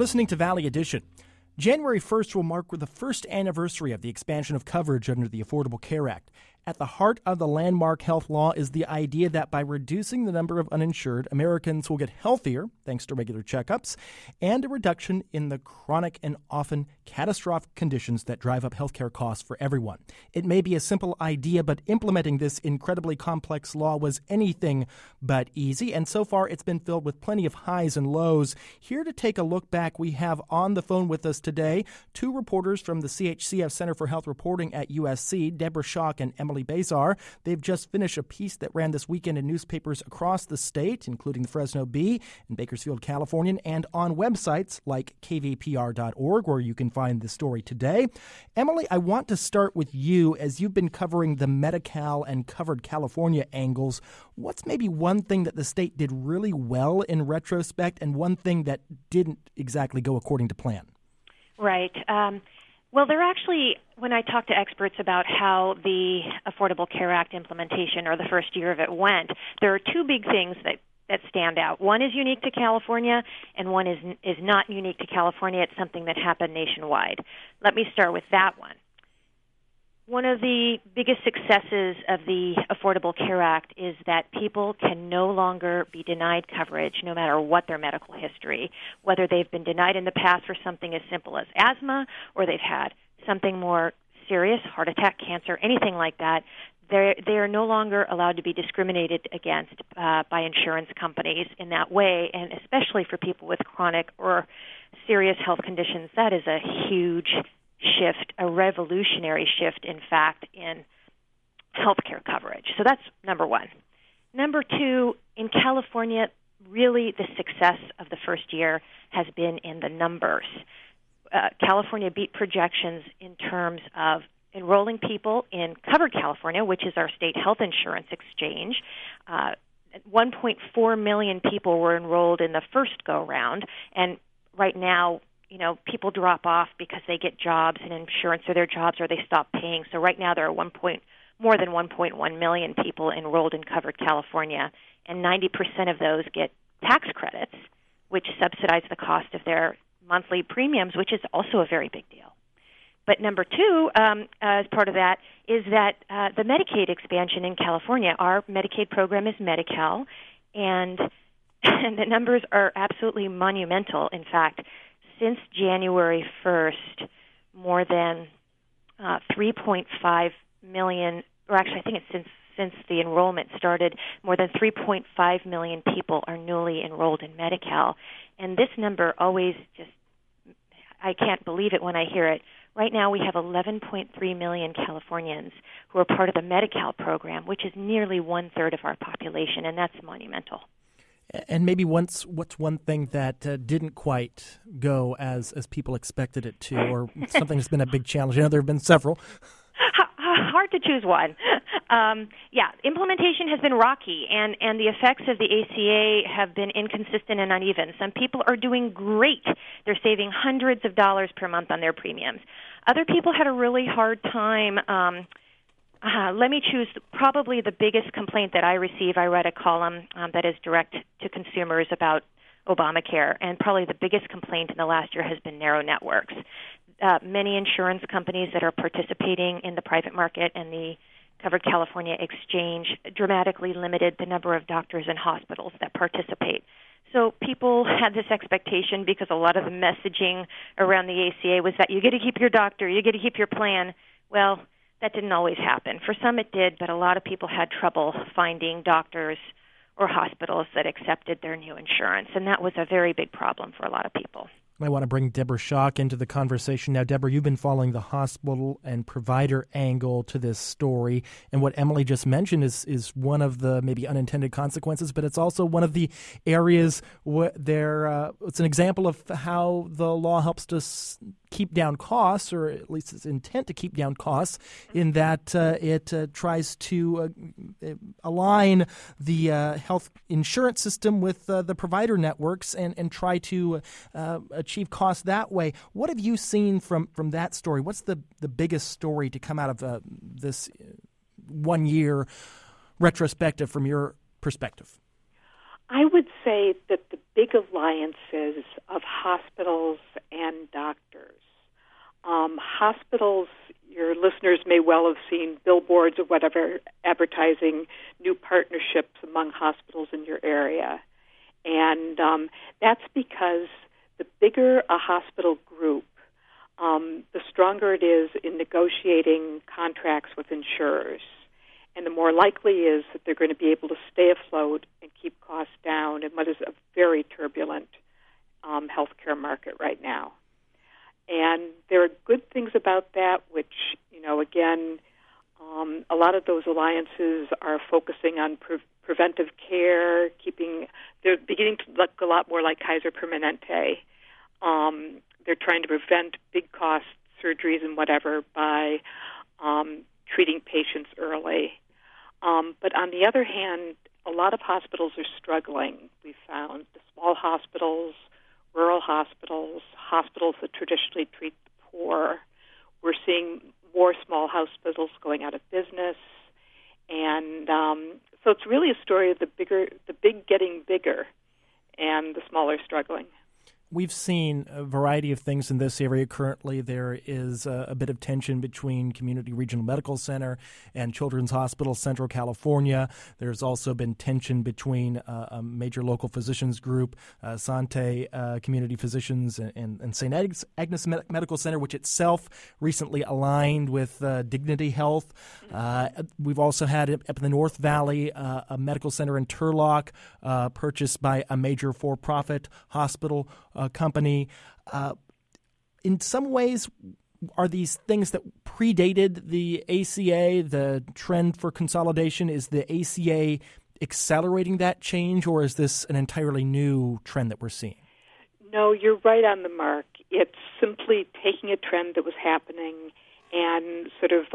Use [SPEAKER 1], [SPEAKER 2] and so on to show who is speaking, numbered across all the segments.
[SPEAKER 1] listening to Valley Edition. January 1st will mark the first anniversary of the expansion of coverage under the Affordable Care Act. At the heart of the landmark health law is the idea that by reducing the number of uninsured, Americans will get healthier thanks to regular checkups and a reduction in the chronic and often catastrophic conditions that drive up healthcare costs for everyone. It may be a simple idea, but implementing this incredibly complex law was anything but easy, and so far it's been filled with plenty of highs and lows. Here to take a look back, we have on the phone with us today two reporters from the CHCF Center for Health Reporting at USC, Deborah Schock and Emily Bazar. They've just finished a piece that ran this weekend in newspapers across the state, including the Fresno Bee and Bakersfield Californian, and on websites like kvpr.org, where you can find the story today. Emily, I want to start with you, as you've been covering the Medi-Cal and Covered California angles. What's maybe one thing that the state did really well in retrospect and one thing that didn't exactly go according to plan?
[SPEAKER 2] Right. Well, there actually, when I talk to experts about how the Affordable Care Act implementation or the first year of it went, there are two big things that stand out. One is unique to California, and one is not unique to California. It's something that happened nationwide. Let me start with that one. One of the biggest successes of the Affordable Care Act is that people can no longer be denied coverage no matter what their medical history, whether they've been denied in the past for something as simple as asthma or they've had something more serious, heart attack, cancer, anything like that. They are no longer allowed to be discriminated against by insurance companies in that way, and especially for people with chronic or serious health conditions. That is a huge shift, a revolutionary shift, in fact, in healthcare coverage. So that's number one. Number two, in California, really the success of the first year has been in the numbers. California beat projections in terms of enrolling people in Covered California, which is our state health insurance exchange. 1.4 million people were enrolled in the first go-round, and right now, people drop off because they get jobs and insurance or their jobs, or they stop paying. So right now there are more than 1.1 million people enrolled in Covered California, and 90% of those get tax credits, which subsidize the cost of their monthly premiums, which is also a very big deal. But number two, as part of that, is that the Medicaid expansion in California. Our Medicaid program is Medi-Cal, and the numbers are absolutely monumental. In fact, since January 1st, more than 3.5 million, or actually I think it's since the enrollment started, more than 3.5 million people are newly enrolled in Medi-Cal. And this number always I can't believe it when I hear it. Right now we have 11.3 million Californians who are part of the Medi-Cal program, which is nearly one-third of our population, and that's monumental.
[SPEAKER 1] And maybe what's one thing that didn't quite go as people expected it to, or something that's been a big challenge? There have been several.
[SPEAKER 2] Hard to choose one. Implementation has been rocky, and the effects of the ACA have been inconsistent and uneven. Some people are doing great. They're saving hundreds of dollars per month on their premiums. Other people had a really hard time. Let me choose probably the biggest complaint that I receive. I read a column that is direct to consumers about Obamacare, and probably the biggest complaint in the last year has been narrow networks. Many insurance companies that are participating in the private market and the Covered California exchange dramatically limited the number of doctors and hospitals that participate. So people had this expectation, because a lot of the messaging around the ACA was that you get to keep your doctor, you get to keep your plan. Well, that didn't always happen. For some it did, but a lot of people had trouble finding doctors or hospitals that accepted their new insurance, and that was a very big problem for a lot of people.
[SPEAKER 1] I want to bring Deborah Schock into the conversation now. Deborah, you've been following the hospital and provider angle to this story, and what Emily just mentioned is one of the maybe unintended consequences, but it's also one of the areas where it's an example of how the law helps to keep down costs, or at least its intent to keep down costs, in that it tries to align the health insurance system with the provider networks and try to achieve costs that way. What have you seen from that story? What's the biggest story to come out of this 1 year retrospective from your perspective?
[SPEAKER 3] I would say that the big alliances of hospitals and doctors, hospitals, your listeners may well have seen billboards or whatever advertising new partnerships among hospitals in your area. And that's because the bigger a hospital group, the stronger it is in negotiating contracts with insurers. And the more likely is that they're going to be able to stay afloat and keep costs down in what is a very turbulent healthcare market right now. And there are good things about that, which, again, a lot of those alliances are focusing on preventive care, they're beginning to look a lot more like Kaiser Permanente. They're trying to prevent big cost surgeries and whatever by treating patients early. But on the other hand, a lot of hospitals are struggling, we've found. The small hospitals, rural hospitals, hospitals that traditionally treat the poor. We're seeing more small hospitals going out of business. And so it's really a story of the big getting bigger and the smaller struggling.
[SPEAKER 1] We've seen a variety of things in this area. Currently, there is a bit of tension between Community Regional Medical Center and Children's Hospital Central California. There's also been tension between a major local physicians group, Sante Community Physicians, and St. Agnes Medical Center, which itself recently aligned with Dignity Health. We've also had up in the North Valley a medical center in Turlock purchased by a major for-profit hospital company. In some ways, are these things that predated the ACA, the trend for consolidation? Is the ACA accelerating that change, or is this an entirely new trend that we're seeing?
[SPEAKER 3] No, you're right on the mark. It's simply taking a trend that was happening and sort of,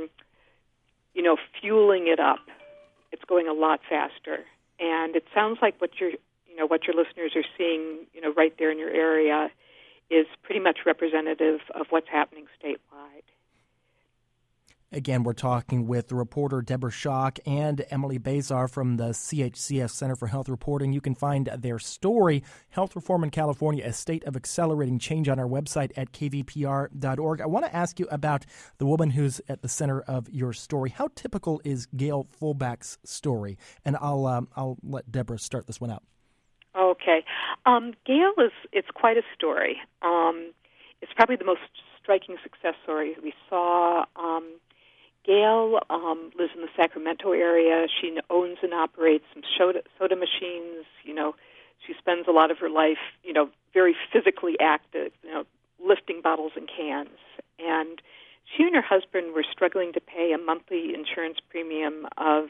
[SPEAKER 3] fueling it up. It's going a lot faster. And it sounds like what your listeners are seeing, right there in your area is pretty much representative of what's happening statewide.
[SPEAKER 1] Again, we're talking with the reporter Deborah Schock and Emily Bazar from the CHCS Center for Health Reporting. You can find their story, Health Reform in California, a State of Accelerating Change, on our website at kvpr.org. I want to ask you about the woman who's at the center of your story. How typical is Gail Fullback's story? And I'll let Deborah start this one out.
[SPEAKER 3] Okay. Gail it's quite a story. It's probably the most striking success story we saw. Gail lives in the Sacramento area. She owns and operates some soda machines. She spends a lot of her life, very physically active, lifting bottles and cans. And she and her husband were struggling to pay a monthly insurance premium of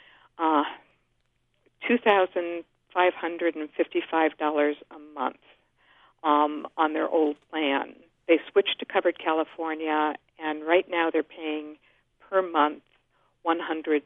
[SPEAKER 3] $2,555 a month on their old plan. They switched to Covered California, and right now they're paying per month $165.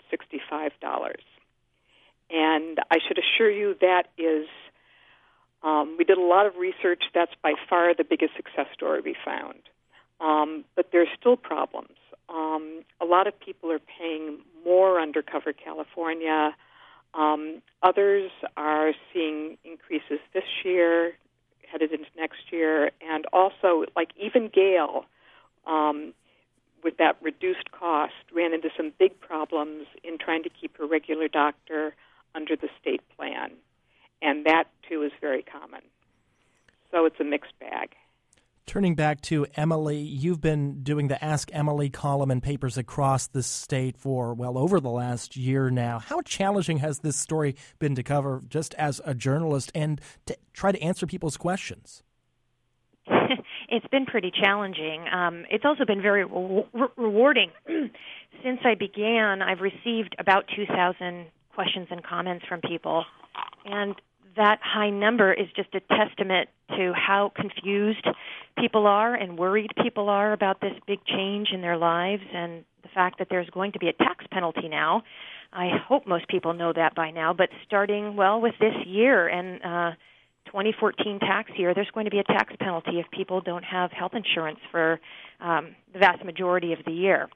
[SPEAKER 3] And I should assure you that is, we did a lot of research. That's by far the biggest success story we found. But there's still problems. A lot of people are paying more under Covered California. Others are seeing increases this year, headed into next year, and also, like even Gail, with that reduced cost, ran into some big problems in trying to keep her regular doctor under the state plan. And that, too, is very common. So it's a mixed bag.
[SPEAKER 1] Turning back to Emily, you've been doing the Ask Emily column in papers across the state for well over the last year now. How challenging has this story been to cover just as a journalist and to try to answer people's questions?
[SPEAKER 2] It's been pretty challenging. It's also been very rewarding. Since I began, I've received about 2,000 questions and comments from people, and that high number is just a testament to how confused people are and worried people are about this big change in their lives and the fact that there's going to be a tax penalty now. I hope most people know that by now, but starting, with this year and 2014 tax year, there's going to be a tax penalty if people don't have health insurance for the vast majority of the year.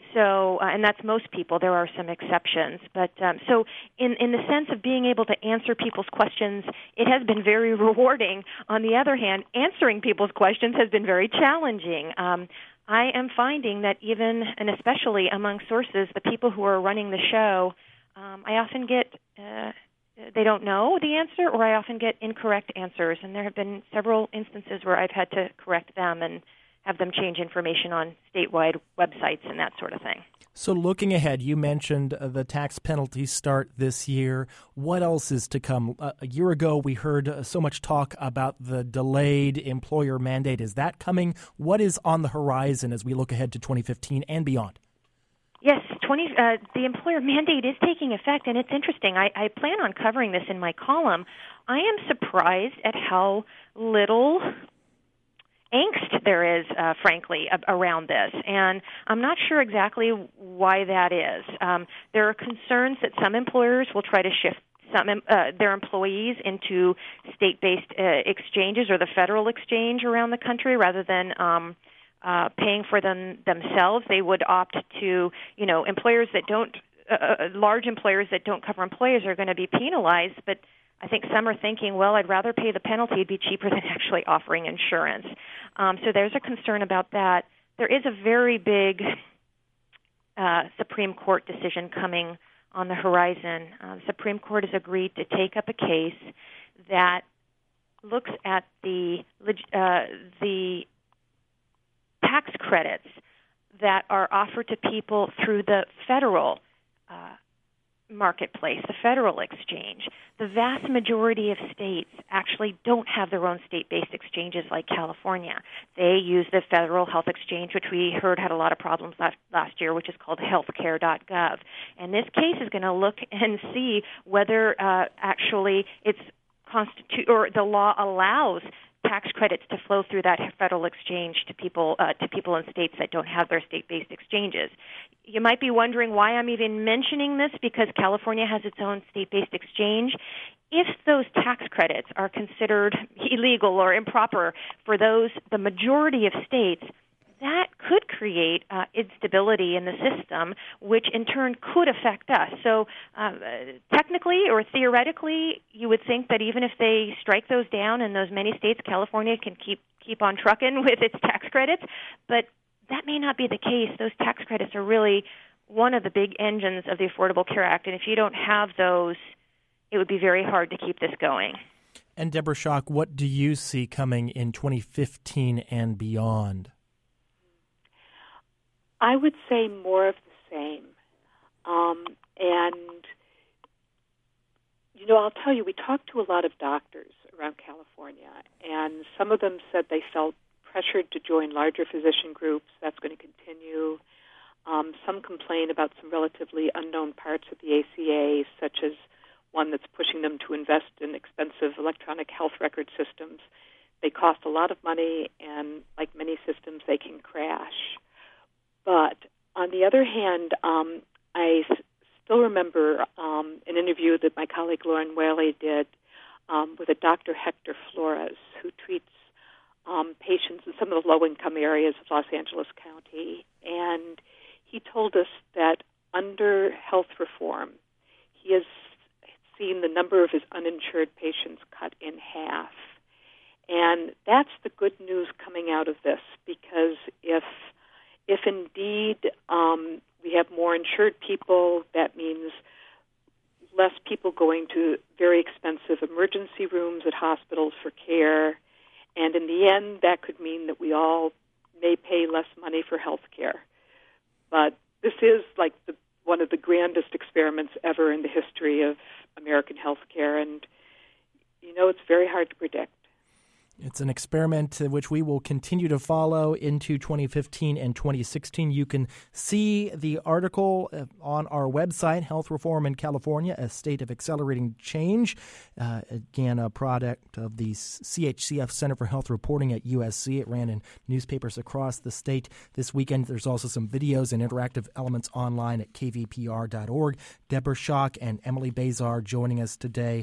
[SPEAKER 2] So, and that's most people. There are some exceptions. But so in the sense of being able to answer people's questions, it has been very rewarding. On the other hand, answering people's questions has been very challenging. I am finding that even, and especially among sources, the people who are running the show, I often get, they don't know the answer, or I often get incorrect answers. And there have been several instances where I've had to correct them and have them change information on statewide websites and that sort of thing.
[SPEAKER 1] So looking ahead, you mentioned the tax penalties start this year. What else is to come? A year ago, we heard so much talk about the delayed employer mandate. Is that coming? What is on the horizon as we look ahead to 2015 and beyond?
[SPEAKER 2] Yes, the employer mandate is taking effect, and it's interesting. I plan on covering this in my column. I am surprised at how little angst there is, frankly, around this, and I'm not sure exactly why that is. There are concerns that some employers will try to shift their employees into state-based exchanges or the federal exchange around the country rather than paying for them themselves. They would opt to, employers that don't, large employers that don't cover employees are going to be penalized, but I think some are thinking, well, I'd rather pay the penalty. It'd be cheaper than actually offering insurance. So there's a concern about that. There is a very big Supreme Court decision coming on the horizon. The Supreme Court has agreed to take up a case that looks at the tax credits that are offered to people through the federal marketplace, the federal exchange. The vast majority of states actually don't have their own state-based exchanges like California. They use the federal health exchange, which we heard had a lot of problems last year, which is called healthcare.gov. And this case is going to look and see whether actually or the law allows tax credits to flow through that federal exchange to people in states that don't have their state-based exchanges. You might be wondering why I'm even mentioning this, because California has its own state-based exchange. If those tax credits are considered illegal or improper for the majority of states, that could create instability in the system, which in turn could affect us. So technically or theoretically, you would think that even if they strike those down in those many states, California can keep on trucking with its tax credits, but that may not be the case. Those tax credits are really one of the big engines of the Affordable Care Act, and if you don't have those, it would be very hard to keep this going.
[SPEAKER 1] And Deborah Schock, what do you see coming in 2015 and beyond?
[SPEAKER 3] I would say more of the same. I'll tell you, we talked to a lot of doctors around California, and some of them said they felt pressured to join larger physician groups. That's going to continue. Some complain about some relatively unknown parts of the ACA, such as one that's pushing them to invest in expensive electronic health record systems. They cost a lot of money, and like many systems, they can crash. But on the other hand, I still remember an interview that my colleague Lauren Whaley did with a Dr. Hector Flores, who treats patients in some of the low-income areas of Los Angeles County. And he told us that under health reform, he has seen the number of his uninsured patients cut in half. And that's the good news coming out of this, because if indeed we have more insured people, that means less people going to very expensive emergency rooms at hospitals for care. And in the end, that could mean that we all may pay less money for health care. But this is like one of the grandest experiments ever in the history of American health care. And, it's very hard to predict.
[SPEAKER 1] It's an experiment which we will continue to follow into 2015 and 2016. You can see the article on our website, Health Reform in California, a State of Accelerating Change. Again, a product of the CHCF Center for Health Reporting at USC. It ran in newspapers across the state this weekend. There's also some videos and interactive elements online at kvpr.org. Deborah Schock and Emily Bazar joining us today